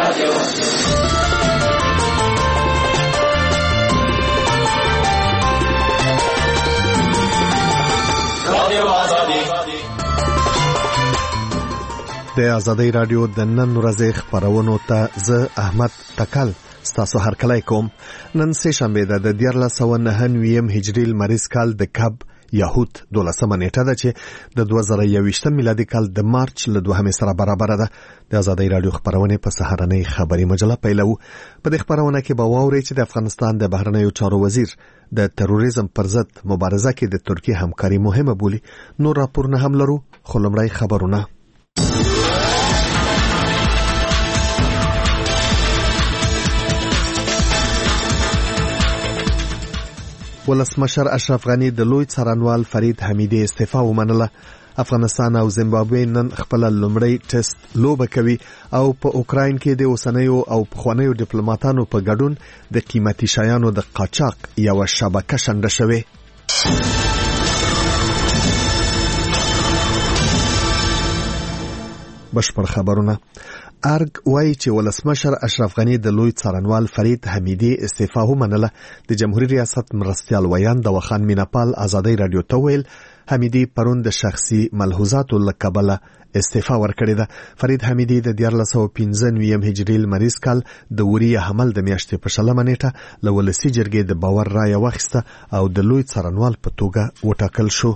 د ازادۍ رادیو د نن ورځې خبرونو ته زه احمد تکل ستاسو هرکلی کوم. نن سه شنبه ده د 1499 هجری لمریز کال د کب یهود 12مه نیټه ده چې د 2021 میلادي کال د مارچ له 2 سره برابر ده. د ازادۍ رادیو خبرونه په سهارنۍ خبري مجله پیلو. په دې خبرونه کې به واورئ چې د افغانستان د بهرنیو چارو وزیر د تروریزم پر ضد مبارزه کې د ترکیه همکاري مهمه بولي. نور راپورونه هم لرو، خو لومړی خبرونه. ولسمشر اشرف غنی د لوی څارنوال فرید حمیدی استعفا ومنله. افغانستان او زیمبابوې نن خپل لومړی ټیسټ لوبه کوي او په اوکراین کې د اوسنیو او پخوانیو ډیپلوماټانو په ګډون د قیمتي شیانو د قاچاق یو شبکه شنډه شوه. بشپړ خبرونه. ارګ وایي چې ولسمشر اشرف غنی د لوی څارنوال فرید حمیدی استعفا ومنله. د جمهوریت ریاست مرستیال ویان د وخان میناپال ازادۍ رادیو ته ویل حمیدی پرون د شخصي ملحوظاتو لکبله استعفا ورکړې ده. فرید حمیدی د 1495 هجری لمریز کال د وریه حمل د میاشتې په 20 نیټه له ولسی جرګې د باور رایه واخیسته او د لوی څارنوال په توګه وټاکل شو.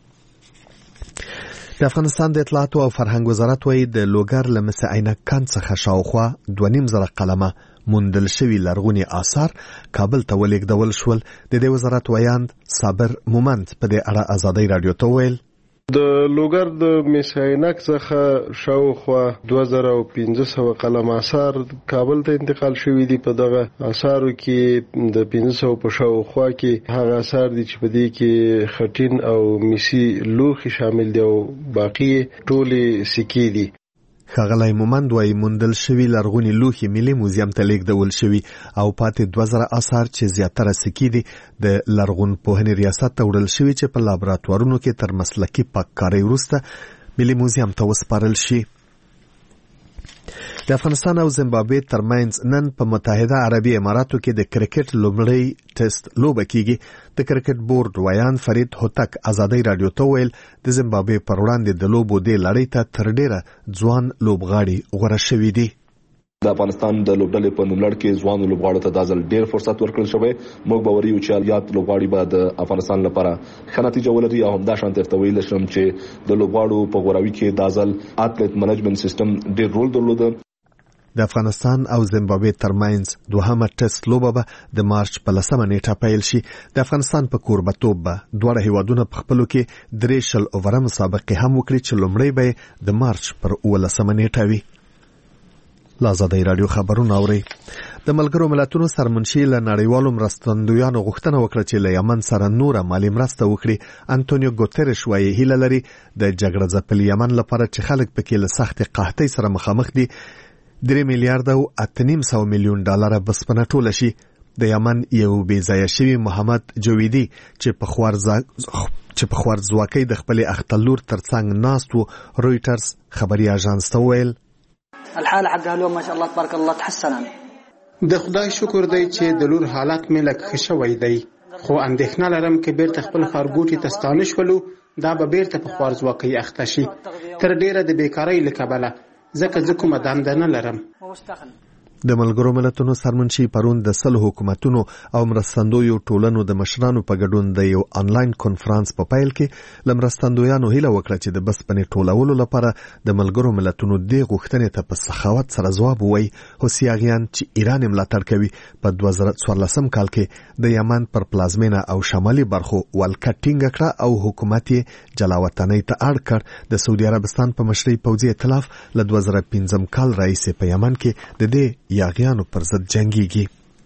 د افغانستان د اطلاعات او فرهنګ وزارت وایي د لوګر لمس عینکان څخه شاوخوا 2.5 قلمه موندل شوي لرغوني آثار کابل ته ولېږدول شول. د دې وزارت ویاند صابر مومند په دې اړه ازادۍ رادیو ته ویل د لوګر د میساینک څخه شاوخوا 2500 قلم آثار کابل ته انتقال شوي دي. په دغه آثارو کې د 500 په شاوخوا کې هغه آثار دي چې په دې کې خټین او میسي لوخي شامل دي او باقي ټولې سکې دي. ښاغلی مومند وايي موندل شوي لرغوني لوښي ملي موزیم ته لیږدول شوي او پاتې 2000 آثار چې زیاتره سکې دي د لرغون پوهنې ریاست ته وړل شوي چې په لابراتوارونو کې تر مسلکي پاککارۍ وروسته ملي موزیم ته وسپارل شي. د افغانستان او زیمبابوې ترمنځ نن په متحده عربي اماراتو کې د کرکټ لومړی ټیسټ لوبه کیږي. د کرکټ بورډ ویان فرید هوتک ازادۍ رادیو ته ویل د زیمبابوې پر وړاندې د لوبو د لړۍ ته تر ډیره ځوان لوبغاړي غوړه شوي دي. د افغانستان د لوبډلې په نوملړ کې ځوان لوبغاړو ته د ځل ډیر فرصت ورکړل شوی. موږ باوري یو چې یاد لوبغاړي به د افغانستان لپاره ښه نتیجه ولري او همدا شان ترته ویل شم چې د لوبغاړو په غوړاوي کې د ځل اتلیټ منیجمنت سیستم ډیر رول درلود. د افغانستان او زیمبابوې ترمنځ دوهمه ټیسټ لوبه به د مارچ په 10 نیټه پیل شي. د افغانستان په کوربتوب به دواړه هیوادونه په خپلو کې 3 اووره مسابقې هم وکړي چې لومړی به د مارچ پر 19 نیټه وي. ازادۍ رادیو خبرونه اوري. د ملګرو ملتونو سرمنشي له نړیوالو مرستندویانو غوښتنه وکړه چې له یمن سره نوره مالي مرسته وکړي. انټونیو ګوتریش وایي هیله لري د جګړه ځپلي یمن لپاره چې خلک پکې له سخت قحطۍ سره مخامخ دي 3 میلیارډ او 8.5 میلیون ډالر بسپنه ټوله شي. د یمن یو بې ځایه شوی محمد جویدی چې په خوارځواکۍ د خپل اختلور ترڅنګ ناست و رويټرز خبري اژانس ته ویل الحاله حقها اليوم ما شاء الله تبارك الله تحسن. د خدای شکر دی چې د لور حالت مې لږ ښه شوی دی، خو اندېښنه لرم چې بیرته خپل ښارګوټي ته ستانه شولو دا به بیرته په خوارځواکۍ اخته شي تر ډیره د بیکارۍ له کبله ځکه زه کومه دنده نه لرم. د ملګرو ملتونو سرمنشي پرون د 100 حکومتونو او مرستندویو ټولنو د مشرانو په ګډون د یو آنلاین کانفرنس په پیل کې لمرستندویانو هیله وکړه چې د بسپنې ټولولو لپاره د ملګرو ملتونو د غوښتنې ته په سخاوت سره ځواب ووایي. هوسیاغیان چې ایران ملاتړ کوي په 2014 کال کې د یمن پر پلازمینه او شمالي برخو ولکه ټینګه کړه او حکومت یې جلاوطنۍ ته اړ کړ. د سعودي عربستان په مشرۍ پوځي ائتلاف له 2015 کال راهیسې په یمن کې د دې یاغیانو پر ضد جنگيږي.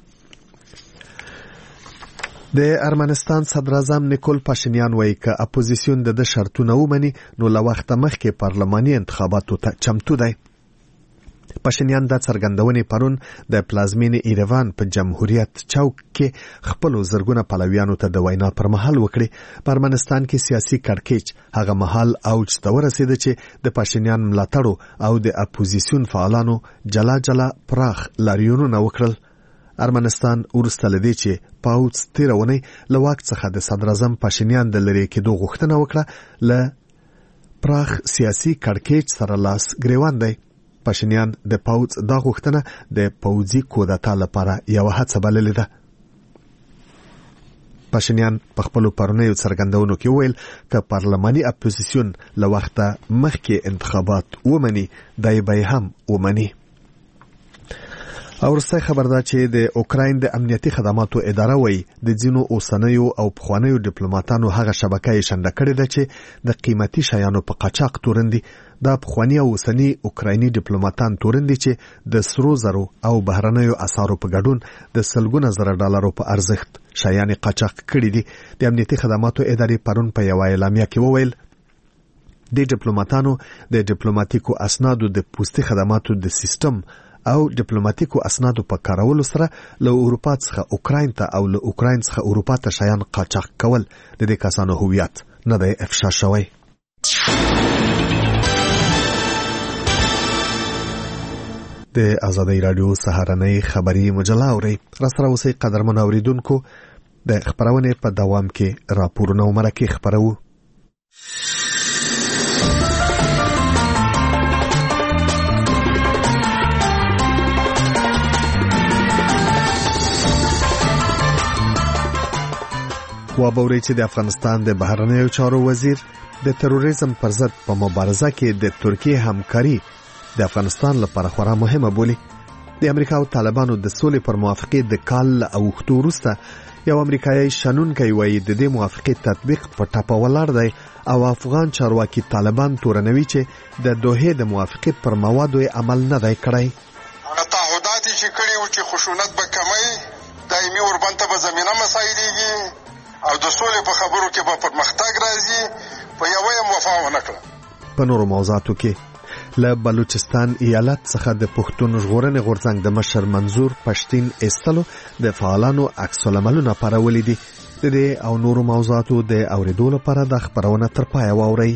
د ارمنستان صدر اعظم نیکول پاشینیان وایي که اپوزیسیون د شرطونه ومني نو له وخت مخکې پارلماني انتخاباتو ته چمتو دی. پاشینیان د څرګندونې پرون د پلازمینې ایروان په جمهوریت چوک کې خپل زرګونه پلویانو ته د وینا پر مهال وکړي. په ارمنستان کې سیاسي کړکېچ هغه مهال اوج ته ورسېد چې د پاشینیان ملاتړو او د اپوزیسیون فعالانو جلا جلا پراخ لاریونونه وکړل. ارمنستان وروسته له دې چې پاوڅ تېره اونۍ له واک څخه د صدراعظم پاشینیان د لرې کېدو غوښتنه وکړه، له پراخ سیاسي کړکېچ سره لاس ګریوان دی. پاشینیان د پاوڅ دا غوښتنه د پوځي کودتا لپاره یو هڅه بللې ده. پاشینیان په خپلو پرونیو څرګندونو کې وویل که پارلماني اپوزیسیون له وخته مخکې انتخابات ومني دی به هم ومني. او وروستی خبر ده چې د اوکراین د امنیتي خدماتو اداره وایي د ځینو اوسنیو او پخوانیو ډیپلوماټانو هغه شبکه یې شنډه کړې ده چې د قیمتي شیانو په قاچاق تورندي. دا پخواني او اوسني اوکرایني ډیپلوماټان تورندي چې د سرو زرو او بهرنیو اسعارو په ګډون د سلګونه زره ډالرو په ارزښت شیان قاچاق کړي دي. د امنیتي خدماتو ادارې پرون په یوه اعلامیه کې وویل د ډیپلوماټانو د ډیپلوماټیکو اسنادو د پوستي خدماتو د سیستم او ډیپلوماټیکو اسنادو په کارولو سره له اروپا څخه اوکراین ته او له اوکراین څخه اروپا ته شیان قاچاق کول د دې کسانو هویت نه دی افشا شوی. د آزادۍ رادیو سهارنۍ خبری مجله اورئ. راسره اوسئ قدرمن اوریدونکو. د خبرونې په دوام کې راپورونه او مرکې خبرو. وابوري چې د افغانستان د بهرنیو چارو وزیر د تروریزم پر ضد په مبارزه کې د ترکیې همکاري د افغانستان لپاره خورا مهمه بولي. د امریکا او طالبانو د سولې پر موافقې د کال او وختو وروسته یو امریکایي شنونکی وایي د دې موافقې تطبیق په ټاپه ولاړ دی او افغان چارواکي طالبان تورنوي چې د دوحې د موافقې پر موادو عمل نه دی کړی. هغه تعهدات چې کړي و چې خشونت به کمی دایمي وربنده به زمينه مسایلېږي او د سولې په خبرو کې به پرمختګ راځي په یوه یې وفا ونه کړه. په نورو موضوعاتو کې له بلوچستان ایالت څخه د پښتون ژغورنې غورځنګ د مشر منظور پښتين ایستلو د فعالانو عکس العملونه پارولي دي. د دې او نورو موضوعاتو د اوریدو لپاره د خبرونه تر پایه واورئ.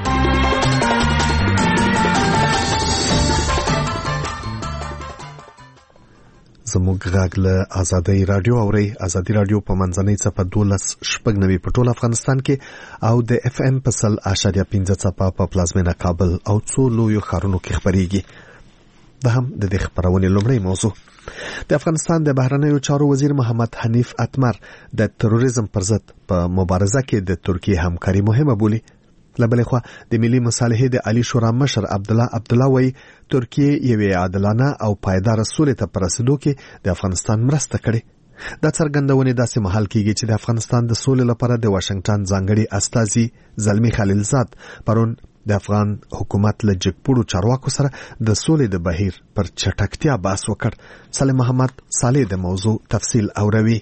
زموږ غږ له آزادۍ رادیو اورئ. آزادۍ رادیو په منځنۍ څپه 12.9 په ټول افغانستان کې او د اف ام په 100.5 څپه په پلازمینه کابل او څو لویو ښارونو کې خبريږي. دا هم د دې خبرونې لومړی موضوع. د افغانستان د بهرنیو چارو وزیر محمد حنیف اتمر د تروریزم پر ضد په مبارزه کې د ترکیې همکاري مهمه بولي. لبلې خوا د ملي مصالحې د عالی شورا مشر عبدالله وایي ترکیې یوې عادلانه او پایدار سولې ته په رسېدو کې د افغانستان مرسته کړې. دا څرګندونې داسې مهال کېږي چې د افغانستان د سولې لپاره د واشنګټن ځانګړي استازي زلمی خلیلزاد پرون د افغان حکومت له جګپوړو چارواکو سره د سولې د بهیر پر چټکتیا بحث وکړ. سلیم محمد صالح د موضوع تفصیل اوروي.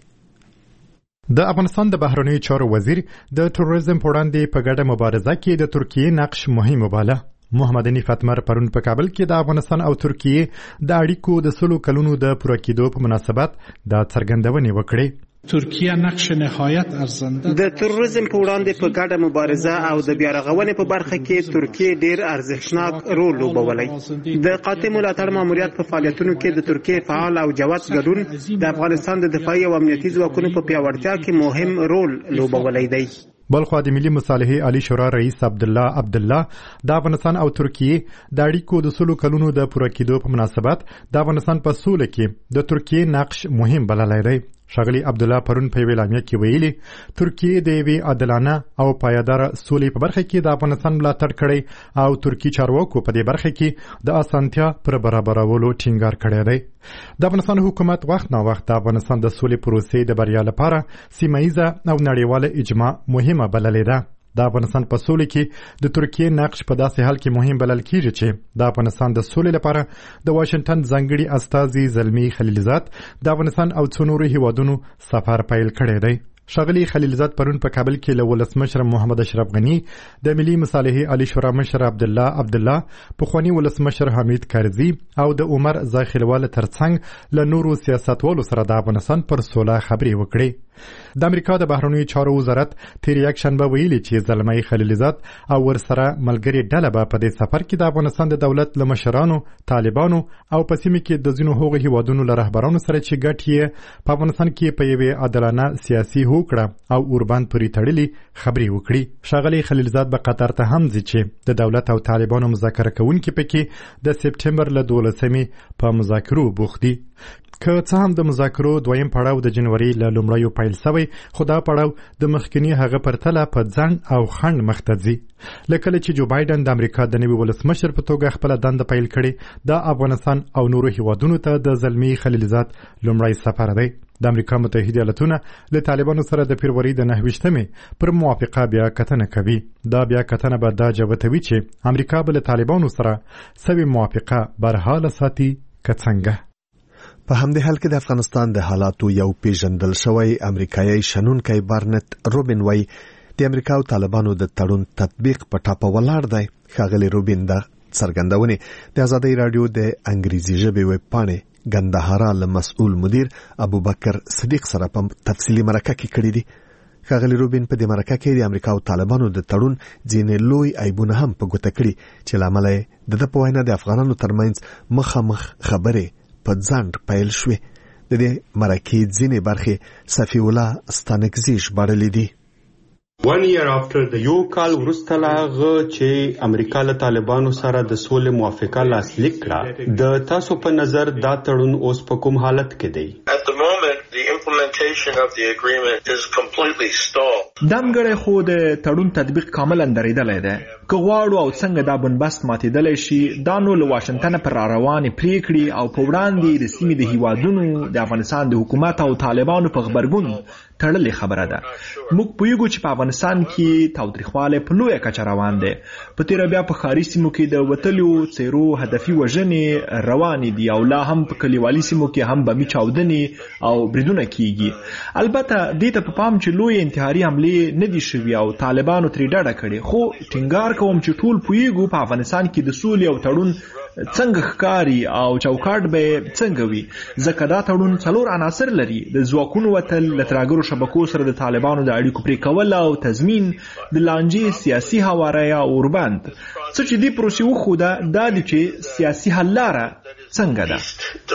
د افغانستان د بهرنیو چارو وزیر د تروریزم په وړاندې په ګډه مبارزه کې د ترکیې نقش مهم وباله. محمد حنیف اتمر پرون په کابل کې د افغانستان او ترکیې د اړیکو د 100 کلونو د پوره کېدو په مناسبت د څرګندونې وکړې. ترکیه نقش نهایت ارزنده د تروریزم په وړاندې په ګډه مبارزه او د بیارغونې په برخه کې ترکیه ډیر ارزښتناک رول لوبولی. د قاطع ملاتړ ماموریت په فعالیتونو کې د ترکیه فعال او جوت ګډون د افغانستان د دفاعي او امنیتي ځواکونو په پیاوړتیا کې مهم رول لوبولی دی. بلخوا د ملي مصالحې عالی شورا رئیس عبدالله د افغانستان او ترکیې د اړیکو د 100 کلونو د پوره کېدو په مناسبت د افغانستان په سوله کې د ترکیې نقش مهم بللی دی. ښاغلي عبدالله پرون په یوې اعلامیه کې ویلي ترکیې د یوې عادلانه او پایداره سولې په برخه کې د افغانستان ملاتړ کړی او ترکي چارواکو په دې برخه کې د اسانتیا پر برابرولو ټینګار کړی دی. د افغانستان حکومت وخت نا وخت د افغانستان د سولې پروسې د بریا لپاره سیمه‌ایزه او نړیواله اجماع مهمه بللې ده. د افغانستان په سولې کې د ترکیې نقش په داسې حال کې مهم بلل کیږي چې د افغانستان د سولې لپاره د واشنګټن ځانګړي استازي زلمی خلیلزاد د افغانستان او څو نورو هیوادونو سفر پیل کړی دی. ښاغلي خلیلزاد پرون په کابل کې له ولسمشر محمد اشرف غني د ملي مصالحې عالی شورا مشر عبدالله پخواني ولسمشر حمید کرزي او د عمر زاخیلوال ترڅنګ له نورو سیاستوالو سره د افغانستان پر سوله خبرې وکړې. د امریکا د بهرنیو چارو وزارت تیر یکشنبه ویلي چې زلمي خلیلزاد او ورسره ملګري ډله به په دې سفر کې د افغانستان د دولت له مشرانو، طالبانو او په سیمه کې د ځینو هغو هیوادونو له رهبرانو سره چې ګډ یې په افغانستان کې په یوې عادلانه سیاسي هوکړه او اوربند پورې تړلې خبرې وکړي. ښاغلي خلیلزاد به قطر ته هم ځي چې د دولت او طالبانو مذاکره کوونکي پکې د سپټمبر له 12 په مذاکرو بوخت دي. که څه هم د مذاکرو دویم پړاو د جنوري له لومړیو پیل شوی، خو دا پړاو د مخکني هغه پرتله په ځنډ او خنډ مخ ته ځي. لکه چې جو بایدن د امریکا د نوي ولسمشر په توګه خپل دنده پیل کړي، د افغانستان او نورو هیوادونو ته د زلمي خلیلزاد لومړی سفر دی. د امریکا متحده ایالتونه له طالبانو سره د فبروري د 9 پر موافقه بیا کتنه کوي. دا بیا کتنه به دا جوتوي چې امریکا به له طالبانو سره سوي موافقه برحاله ساتي که څنګه. په همدې حال کې د افغانستان د حالاتو یو پیژندل شوی امریکایي شنونکی بارنت روبین وایي د امریکا او طالبانو د تړون تطبیق په ټاپه ولاړ دی. ښاغلي روبین د څرګندونې د آزادۍ راډیو د انګریزي ژبې ویب پاڼې ګندهارا له مسؤل مدیر ابوبکر صدیق سره په تفصیلي مرکه کې کړې دي. ښاغلي روبین په دې مرکه کې د امریکا او طالبانو د تړون ځینې لوی عیبونه هم په ګوته کړي چې له امله یې د په وینا د افغانانو ترمنځ مخامخ خبرې په ځنډ پیل شوې. د دې مرکې ځینې برخې صفی الله ستانکزي ژباړلې دي. 1 year after د یو کال وروسته لا چې امریکا له طالبانو سره د سولې موافقه لاسلیک کړه، د تاسو په نظر دا تړون اوس په کوم حالت کې دی؟ At the moment the implementation of the agreement is completely stalled. دمګړی خو د تړون تطبیق کاملا درېدلی دی. که غواړو او څنګه دا بنبست ماتېدلی شي، دا نو له واشنګټنه پر راروانې پریکړې او په وړاندې د سیمې د هیوادونو د افغانستان د حکومت او طالبانو په غبرګون تړلې خبره ده. موږ پوهیږو چې په افغانستان کې تاوتریخوالی په لویه کچه روان دی. په تیره بیا په ښاري سیمو کې د وتلیو څیرو هدفي وژنې روانې دي او لا هم په کلیوالي سیمو کې هم بمي چاودنې او بریدونه کیږي. البته دې ته په پام چې لوی انتحاري حملې نه دي شوي او طالبانو ترې ډډه کړې، خو ټینګار کوم چې ټول پوهیږو په افغانستان کې د سولې او تړون څنګه ښکاري او چوکاټ به څنګه وي، ځکه دا تړون 4 عناصر لري: د ځواکونو وتل، له ترهګرو شبکو سره د طالبانو د اړیکو پرې کول او تضمین، د لانجې سیاسي هواری او اوربند. څه چې دې پروسې وښوده دا دی چې سیاسي حل لاره څنګه ده.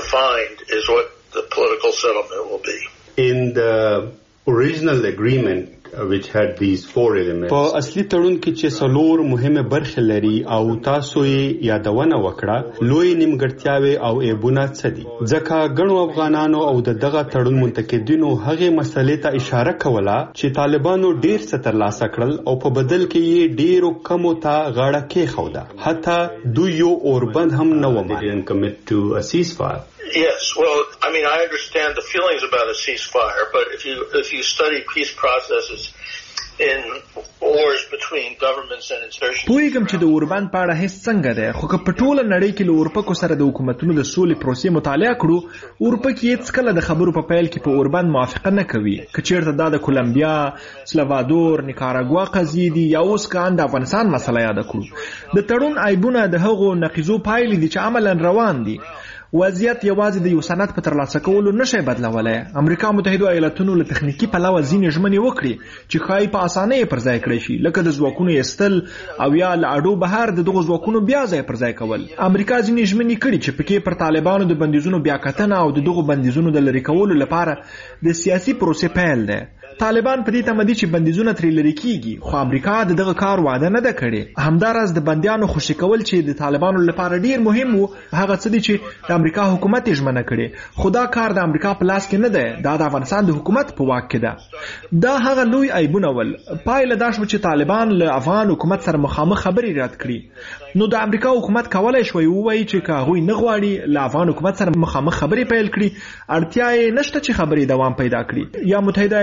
In the original agreement which had these 4 elements, په اصلي تړون کې چې 4 مهمه برخې لري او تاسو یې یادونه وکړه، لوی نیمګړتیاوې او عیبونه څه دي؟ ځکه ګڼو افغانانو او دغه تړون منتقدینو هغه مسلې ته اشاره کوله چې طالبانو ډیر څه ترلاسه کړل او په بدل کې یې ډیرو کمو ته غاړه کېښوده، حتی دوی یو اوربند هم نه ومانه. Yes, well, I mean, I understand the feelings about a ceasefire, but if you study peace processes in wars between governments and insurgents. پوهیږم چې د اوربند په اړه هیڅ څنګه ده، خو که په ټوله نړۍ کې له اورپکو سره د حکومتونو د سولې پروسې مطالعه کړو، اورپک هیڅ کله د خبرو په پیل کې په اوربند موافقه نه کوي. که چیرته دا د کولمبیا، سلوادور، نیکاراګوا قضیې دي یا اوس که د افغانستان مسله یاده کړو، د تړون عیبونه د هغو نقیضو پایلې دي چې عملا روان دي. وضعیت یوازې د یو سند په ترلاسه کولو نشي بدلولی. امریکا متحده ایالتونو له تخنیکی پلوه ځینې ژمنې وکړي چې ښایي په اسانۍ پر ځای کړی شي، لکه د ځواکونو ایستل او یا له اډو بهر د دغو ځواکونو بیا ځای پر ځای کول. امریکا ځینې ژمنې کړي چې پکې پر طالبانو د بندیزونو بیا کتنه او د دغو بندیزونو د لرې کولو لپاره د سیاسي پروسې پیل دی. طالبان په دې تمه دي چې بندیزونه ترې لرې کیږي، خو امریکا د دغه کار وعده نه ده کړې. همداراز د بندیانو خوشي کول چې د طالبانو لپاره ډیر مهم وو، هغه څه دي چې د امریکا حکومت یې ژمنه کړې، خو دا کار د امریکا په لاس کې نه دی، دا د افغانستان د حکومت په واک کې ده. دا هغه لوی عیبونه ول. پایله دا شوه چې طالبان له افغان حکومت سره مخامخ خبرې رد کړي. نو د امریکا حکومت کولای شوی ووایي چې که هغوی نه غواړي له افغان حکومت سره مخامخ خبرې پیل کړي، اړتیا یې نشته چې خبرې دوام پیدا کړي. یا متحده ایالتونو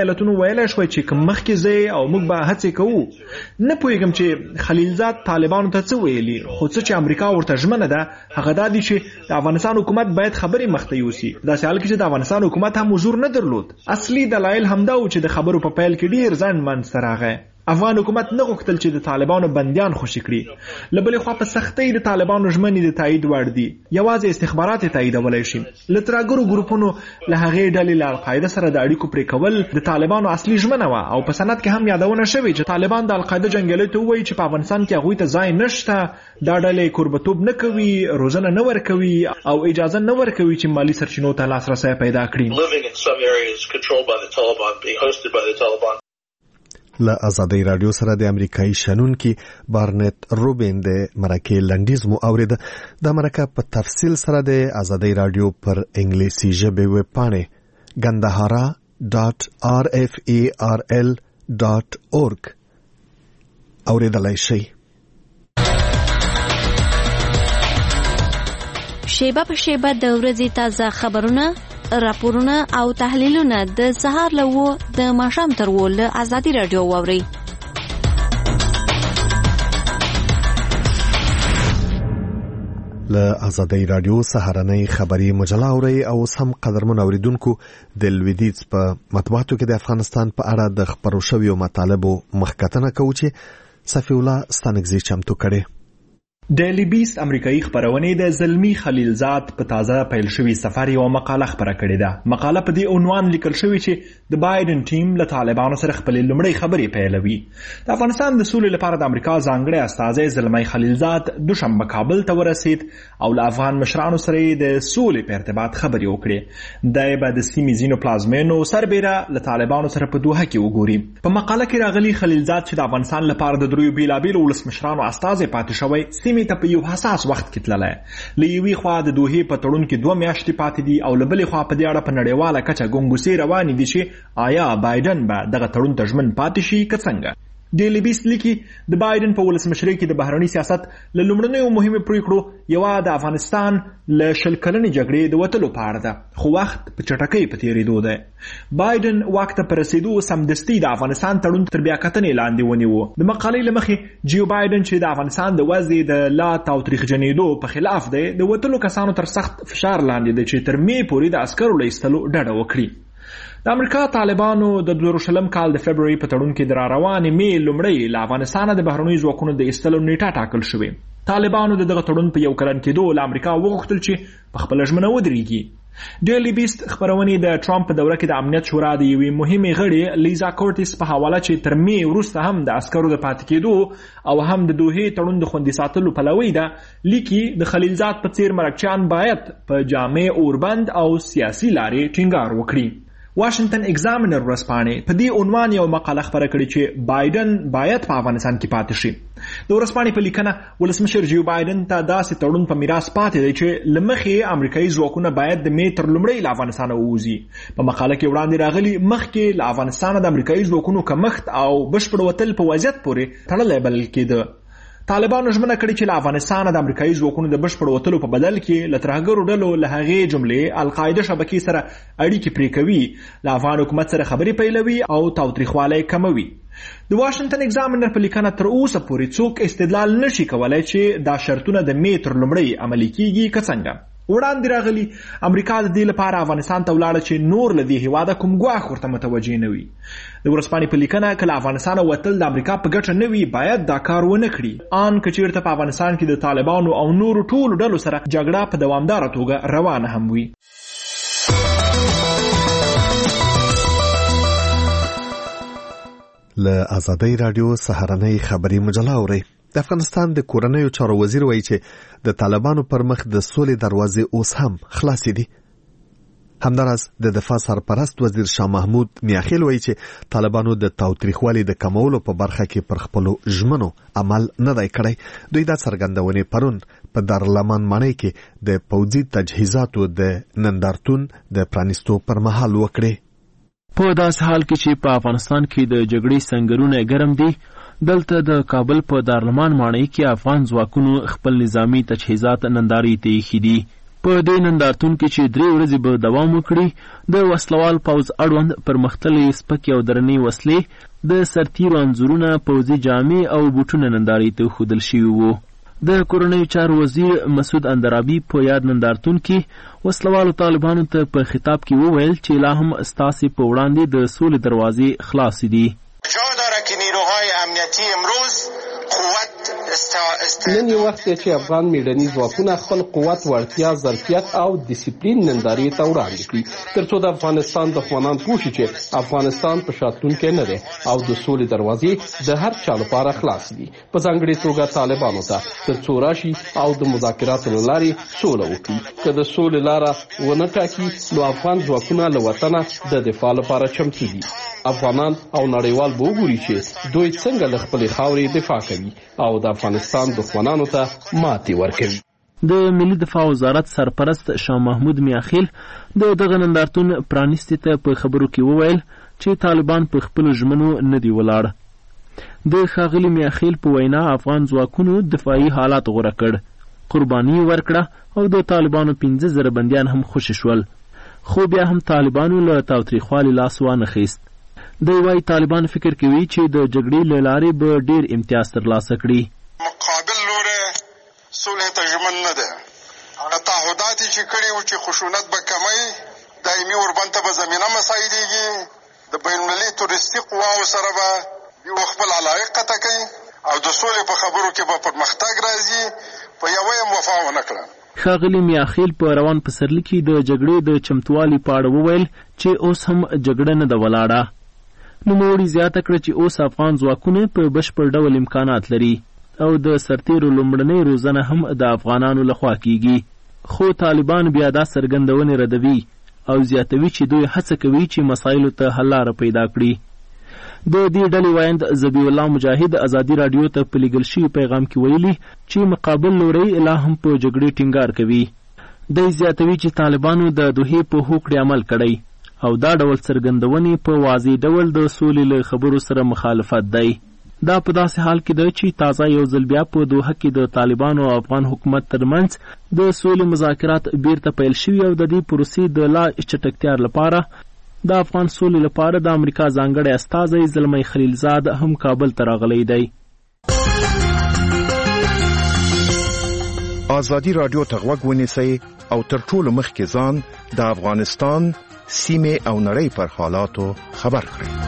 ویلای شوی چې کوم مخکې ځای او موږ به هڅې کوو. نه پوهېږم چې خلیلزاد طالبانو ته څه ویلي، خو څه چې امریکا ورته ژمنه ده هغه دا دي چې د افغانستان حکومت باید خبرې مخته یوسي. داسې حال کې چې د افغانستان حکومت هم حضور نه درلود. اصلي دلایل همدا و چې د خبرو په پیل کې ډېر ځنډ منځته راغی. افغان حکومت نه غوښتل چې د طالبانو بندیان خوشي کړي. له بلې خوا په سختۍ د طالبانو ژمنې د تایید وړ دي. یوازې استخبارات یې تاییدولی شي. له ترهګرو ګروپونو له هغې ډلې له القاعده سره د اړیکو پرې کول د طالبانو اصلي ژمنه وه او په سند کې هم یادونه شوې چې طالبان د القاعده جنګیالو ته ووایي چې په افغانستان کې هغوی ته ځای نشته، دا ډلې کوربتوب نه کوي، روزنه نه ورکوي او اجازه نه ورکوي چې مالي سرچینو ته لاسرسی پیدا کړي. له ازادۍ رادیو سره د امریکایي شنونکي بارنت روبین د مرکې لنډیز مو اورید. د مرکه په تفصیل سره د ازادۍ رادیو پر انګلیسي ژبې ویب پاڼه gandahara.rfal.org اوریدلای شئ. شیبه په شیبه د ورځې تازه خبرونه، راپورونه او تحلیلونه د سهار له 9 د ماښام تر 10 له ازادي رادیو واورئ. له ازادۍ رادیو سهارنۍ خبري مجله اورئ او سم قدرمن اوریدونکو د لویدیځ په مطبوعاتو کې د افغانستان په اړه د خبرو شویو مطالبو مخکتنه کوي چې صفی الله ستانګزي چمتو کړي. ډیلی بیست امریکایي خبرونه د زلمی خلیلزاد په تازه پیل شوی سفر یو مقاله خبره کړې ده. مقاله په دې عنوان لیکل شوی چې د بایدن ټیم له طالبانو سره خپل لومړی خبرې پیلوي. د افغانستان د سولې لپاره د امریکا ځانګړی استازی زلمی خلیلزاد دوشنبه کابل ته ورسید او له افغان مشرانو سره د سولې په ارتباط خبرې وکړې. دای به د سیمې ځینو پلازمینو سربېره له طالبانو سره په دوحه کې وګوري. په مقاله کې راغلي خلیلزاد چې د افغانستان لپاره د دریو بیلابیلو ولسمشرانو استازی پاتې شوی ته په یو حساس وخت کې تللی. له یوې خوا د دوحې په تړون کې 2 میاشتې پاتې دي او له بلې خوا په دې اړه په نړیواله کچه ګنګوسې روانې دي چې آیا بایدن به دغه تړون ته ژمن پاتې شي که څنګه. ډیلی بیست لیکي د بایدن په ولسمشرۍ کې د بهرني سیاست له لومړنیو مهمو پریکړو یوه د افغانستان له 20 کلنې جګړې د وتلو په اړه ده، خو وخت په چټکۍ په تېرېدو دی. بایدن واک ته په رسېدو سمدستي د افغانستان تړون تر بیاکتنې لاندې ونیو. د مقالې له مخې جیو بایدن چې د افغانستان د وضع د لا تاوتریخجنېدو په خلاف دی، د وتلو کسانو تر سخت فشار لاندې دی چې تر مې پورې د عسکرو له ایستلو ډډه وکړي. د امریکا طالبانو د 2000 کال د فبرवरी په تړون کې د راروانې مې لومړی له افغانستانه د بهرنیو ځواکونو د ایستلو نیټه ټاکل شوې. طالبانو د دغه تړون په 1 کلن کېدو له امریکا وغوښتل چې په خپله ژمنه ودرېږي. ډیلی بیست خبرونې د ټرمپ په دوره کې د امنیت شورا د یوې مهمې غړې لیزا کورټیس په حواله چې تر مې وروسته هم د عسکرو د پاتې کېدو او هم د دوحې تړون د خوندي ساتلو پلوی ده، لیکي د خلیلزاد په څیر مرکچیان باید په جامع اوربند او سیاسي لارې ټینګار وکړي. واشنگټن ایگزامینر ورځپاڼې په دې عنوان یو مقاله خبره کړې چې بایدن باید په افغانستان کې پاتې شي. د ورځپاڼې په لیکنه ولسمشر جو بایدن ته داسې تړون په میراث پاتې دی چې له مخې امریکایي ځواکونه باید د مې تر لومړۍ له افغانستانه ووځي. په مقاله کې وړاندې راغلي مخکې له افغانستانه د امریکایي ځواکونو کمښت او بشپړ وتل په وضعیت پورې تړلی بلل کېده. طالبانو ژمنه کړې چې له افغانستانه د امریکایي ځواکونو د بشپړ وتلو په بدل کې له ترهګرو ډلو له هغې جملې القاعده شبکې سره اړیکې پرې کوي، له افغان حکومت سره خبرې پیلوي او تاوتریخوالی کموي. د واشنگټن ایگزامینر په لیکنه تر اوسه پورې څوک استدلال نشي کولای چې دا شرطونه د مې تر لومړۍ عملي کیږي که څنګه. وړاندې راغلي امریکا د دې لپاره افغانستان ته ولاړه چې نور له دې هېواده کوم ګواښ ورته متوجه نه وي. د ورځپاڼې په لیکنه که له افغانستانه وتل د امریکا په ګټه نه وي، باید دا کار ونه کړي، ان که چېرته په افغانستان کې د طالبانو او نورو ټولو ډلو سره جګړه په دوامداره توګه روانه هم وي. له ازادۍ رادیو سهارنۍ خبري مجله اورئ. د افغانستان د کورنیو چارو وزیر وایي چې د طالبانو پر مخ د سولې دروازې اوس هم خلاصې دي. همداراز د دفاع سرپرست وزیر شاه محمود میاخیل وایي چې طالبانو د تاوتریخوالي د کمولو په برخه کې پر خپلو ژمنو عمل نه دی کړی. دوی دا څرګندونې پرون په دارالمان ماڼۍ کې د پوځي تجهیزاتو د نندارتون د پرانیستو پر مهال وکړې. په داسې حال کې چې په افغانستان کې د جګړې سنگرونه ګرم دي، دلته د کابل په دارالمان ماڼۍ کې افغان ځواکونو خپل نظامی تجهیزات نندارې ته ایښي دي. په دې نندارتون کې چې 3 ورځې به دوام وکړي د وسلوال پوځ اړوند پرمختللې سپکې او درنې وسلې د سرتیرو انځورونه پوځي جامې او بوټونه نندارې ته ښودل شوي وو. د کورنیو چارو وزیر مسعود اندرابي په یاد نندارتون کې وسلوالو طالبانو ته په خطاب کې وویل چې لا هم ستاسې په وړاندې د سولې دروازې خلاصې دي. جا داره که نیروهای امنیتی امروز قوت نن یو وخت چې افغان میډني ځواکونه خپل قوت، وړتیا، ظرفیت او ډیسپلین نندارې ته وړاندې کړي ترڅو د افغانستان دښمنان پوه شي چې افغانستان په شاتونکی نه دی او د سولې دروازې د هر چا لپاره خلاص دي، په ځانګړې توګه طالبانو ته، ترڅو راشي او د مذاکراتو له لارې سوله وکړي. که د سولې لاره ونه ټاکي نو افغان ځواکونه له وطنه د دفاع لپاره چمتو دي. افغانان او نړیوال به وګوري چې دوی څنګه له خپلې خاورې دفاع کوي او د افغانستان دښمنانو ته ماتې ورکوي. د ملي دفاع وزارت سرپرست شاه محمود میاخیل د دغه نندارتون پرانیستي ته په خبرو کې وویل چې طالبان په خپلو ژمنو نه دي ولاړ. د ښاغلي میاخیل په وینا افغان ځواکونو دفاعي حالات غوره کړ، قرباني ورکړه او د طالبانو 15,000 بندیان هم خوشي شول، خو بیا هم طالبانو له تاوتریخوالي لاس وانه خیست. دی وايي طالبان فکر کوي چې د جګړې له لارې به ډېر امتیاز ترلاسه کړي. مقابل لوری صلح ته ژمن نه دی. هغه تعهدات یې چې کړي وو چې خشونت به کمی، دایمي اوربند ته به زمینه مساعدېږي، د بین المللي تورستي قواو سره به یو خپل علایق قطع کوي او د سولې په خبرو کې به پرمختګ راځي، په یوه یې وفا ونه کړه. ښاغلي میاخیل په روان پسرلي کې د جګړې د چمتووالي په اړه وویل چې اوس هم جګړه نه ده ولاړه. نوموړي زیاته کړه چې اوس افغان ځواکونه په بشپړ ډول امکانات لري او د سرتیرو لومړنۍ روزنه هم د افغانانو لخوا کیږي، خو طالبان بیا دا څرګندونې ردوي او زیاتوي چې دوی هڅه کوي چې مسایلو ته حل لاره پیدا کړي. د دې ډلې وایند ذبیح الله مجاهد ازادي راډیو ته په لیږل شوي پیغام کې ویلي چې مقابل لوری لا هم په جګړې ټینګار کوي. دی زیاتوي چې طالبانو د دوحې په هوکړې عمل کړی او دا ډول څرګندونې په واضح ډول د سولې له خبرو سره مخالفت دی. دا په داسې حال کې ده چې تازه یو ځل بیا په دوحه کې د طالبانو او افغان حکومت ترمنځ د سولې مذاکرات بیرته پیل شوي او د دې پروسې د لا چټکتیا لپاره د افغان سولې لپاره د امریکا ځانګړی استازی زلمی خلیلزاد هم کابل ته راغلی دی. ازادي راډیو ته غوږ ونیسئ او تر ټولو مخکې ځان د افغانستان سیمې او نړۍ پر حالاتو خبر کړئ.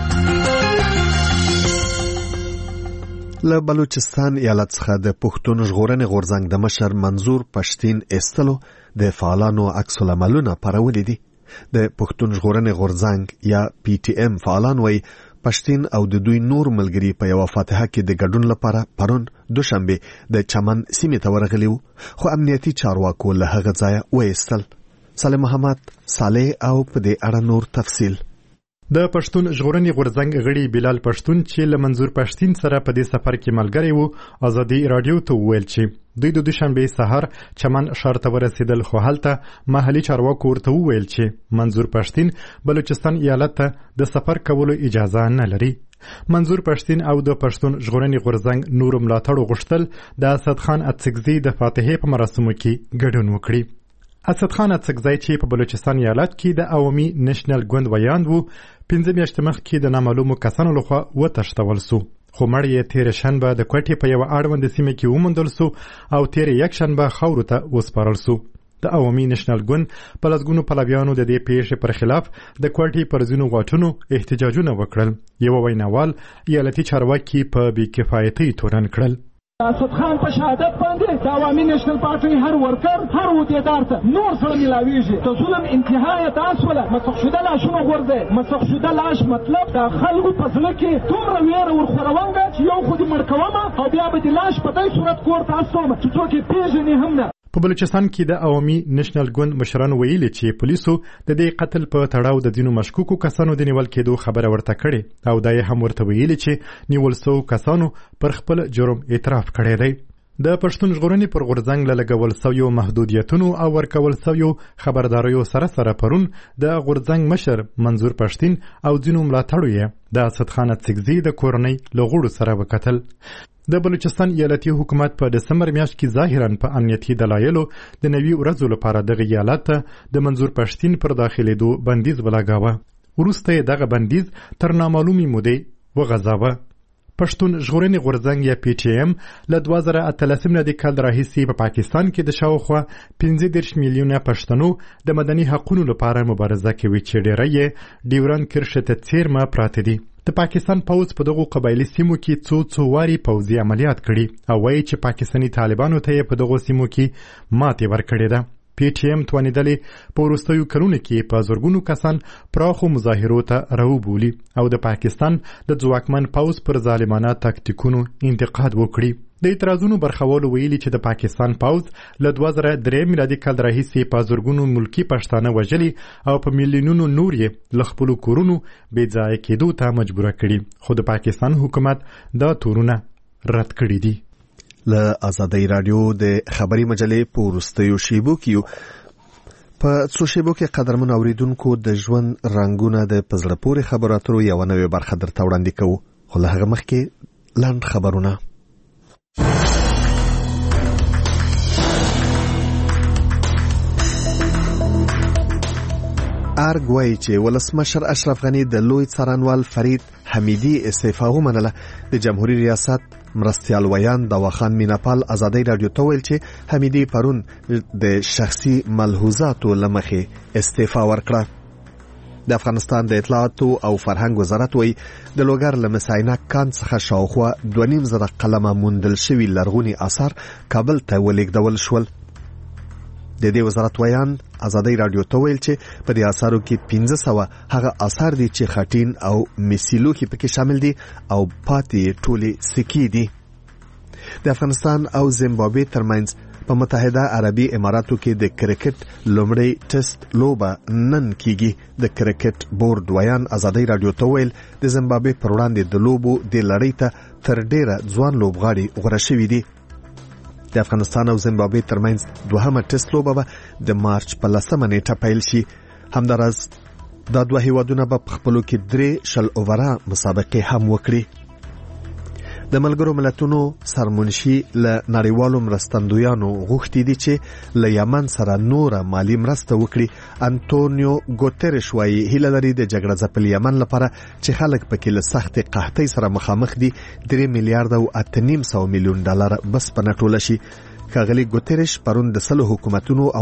له بلوچستان ایالت څخه د پښتون ژغورنې غورځنګ د مشر منظور پښتین ایستلو د فعالانو عکس العملونه پارولي دي. د پښتون ژغورنې غورځنګ یا پی ټی ایم فعالان وایي پښتین او د دوی نور ملګري په یوه فاتحه کې د ګډون لپاره پرون دوشنبه د چمن سیمې ته ورغلي وو، خو امنیتي چارواکو له هغه ځایه وایستل. صالح محمد صالح او په دې اړه نور تفصیل. د پښتون ژغورنې غورځنګ غړي بلال پښتون چې له منظور پښتین سره په دې سفر کې ملګری وو ازادي راډیو ته وویل چې دوی د دوشنبه سحر چمن ښار ته ورسېدل، خو هلته محلي چارواکو ورته وویل چې منظور پښتین بلوچستان ایالت ته د سفر کولو اجازه نه لري. منظور پښتین او د پښتون ژغورنې غورځنګ نور ملاتړ غوښتل د اسد خان اڅکزي د فاتحې په مراسمو کې ګډون وکړي. اسد خان اڅکزی چې په بلوچستان ایالت کې د عوامي نېشنل ګوند ویاند وو 15 میاشتې مخکې د نامعلومو کسانو لخوا وتښتول سو، خو مړی یې تېره شنبه د کوټې په یوه اړونده سیمه کې وموندل سو او تېره یکشنبه خاورو ته وسپارل سو. د عوامي نېشنل ګوند په لسګونو پلویانو د دې پیښې پر خلاف د کوټې پر ځینو واټونو احتجاجونه وکړل. یوه ویناوال ایالتي چارواکي په بېکفایتۍ تورن کړل. اسد خان په شهادت باندې د عوامي نېشنل پارټۍ هر ورکر هر عهدیدار ته نور سره ملاویږي. د ظلم انتها یې دا سوله مسخ شوده لاشونه غورځي. مسخ شوده لاش مطلب د خلکو په زړه کې دومره ویره ورخوروونګه چې یو خو دې مړ کومه او بیا به دې لاش په دې صورت کور ته استوم چې څوک یې پېژني هم نه. په بلوچستان کې د عوامي نېشنل ګوند مشرانو ویلي چې پولیسو د دې قتل په تړاو د ځینو مشکوکو کسانو د نیول کېدو خبره ورته کړې او دا یې هم ورته ویلي چې نیول سوو کسانو پر خپل جرم اعتراف کړی دی. د پښتون ژغورنې پر غورځنګ له لګول سویو محدودیتونو او ورکول سویو خبرداریو سره پرون د غورځنګ مشر منظور پښتین او ځینو ملاتړو یې د اسدخان اڅکزي د کورنۍ له غړو سره وکتل. د بلوچستان ایالتي حکومت په دسمبر میاشت کې ظاهرا په امنیتي دلایلو د نوي ورځو لپاره دغه ایالت ته د منظور پښتین پر داخلېدو بندیز ولګاوه. وروسته یې دغه بندیز تر نامعلومې مودې وغځاوه. پښتون ژغورنې غورځنګ یا پی ټی ایم له 2013 کال راهیسې په پاکستان کې د شاوخوا 15 میلیونه پښتنو د مدني حقوقو لپاره مبارزه کوي چې ډیری یې ډیورن کرښې ته څیرمه پراته دي. د پاکستان پوځ په دغو قبایلي سیمو کې څو واري پوځي عملیات کړي او وایي چې پاکستاني طالبانو ته یې په دغو سیمو کې ماتې ورکړې ده. پی ټی ایم توانېدلې په وروستیو کلونو کې په زرګونو کسان پراخو مظاهرو ته راوبولي او د پاکستان د ځواکمن پوځ پر ظالمانه تاکتیکونو انتقاد وکړي. د اعتراضونو برخوالو ویلي چې د پاکستان پوځ له 2003 میلادي کال راهیسې په زرګونو ملکی پښتانه وژلي او په میلیونونو نور یې له خپلو کورونو بې ځایه کېدو ته مجبوره کړي، خو د پاکستان حکومت دا تورونه رد کړي دي. له آزادۍ رادیو د خبري مجلې په وروستیو شیبو کې په څو شیبو کې قدرمن اوریدونکو د ژوند رنګونه د پزړه پورې خبرو اترو یوه نوې برخه درته وړاندې کوو، خو له هغه مخکې لنډ خبرونه. ارګ وایي چې ولسمشر اشرف غني د لوی څارنوال فرید حمیدي استعفا ومنله. د جمهوریت ریاست مرستیال ویان دواخان میناپال آزادۍ رادیو ته ویل چې حمیدي پرون د شخصي ملحوظاتو له مخې استعفا ورکړه. د افغانستان د اطلاعاتو او فرهنګ وزارت وایي د لوګر له مساینک کان څخه شاوخوا 2.5 قلمه موندل شوي لرغوني آثار کابل ته ولېږدول شول. د دې وزارت ویان آزادۍ رادیو ته ویل چې په دې آثارو کې 1500 هغه آثار دي چې خټین او میسیلو کې پکې شامل دي او پاتې ټولې سکې دي. د افغانستان او زیمبابوې ترمنځ په متحده عربي اماراتو کې د کرکټ لومړی ټیسټ لوبه نن کیږي. د کرکټ بورډ ویان آزادۍ رادیو ته ویل د زیمبابوې پر وړاندې د لوبو د لړۍ ته تر ډیره ځوان لوبغاړي غوره شوي دي. د افغانستان او زیمبابوې ترمنځ دوهمه ټیسټ لوبه به د مارچ په 10 نیټه پیل شي. همداراز دا دوه هیوادونه به په خپلو کې 3 شل اووره مسابقې هم وکړي. د ملګرو ملتونو سرمنشي له نړیوالو مرستندویانو غوښتي دي چې له یمن سره نوره مالی مرسته وکړي. انټونیو ګوتریش وایي هیله لري د جګړه ځپلي یمن لپاره چې خلک پکې له سختې قحطۍ سره مخامخ دي 3 میلیارډ او 8.5 میلیون ډالر بس په نټوله شي. ښاغلي ګوتریش پرون د 100 حکومتونو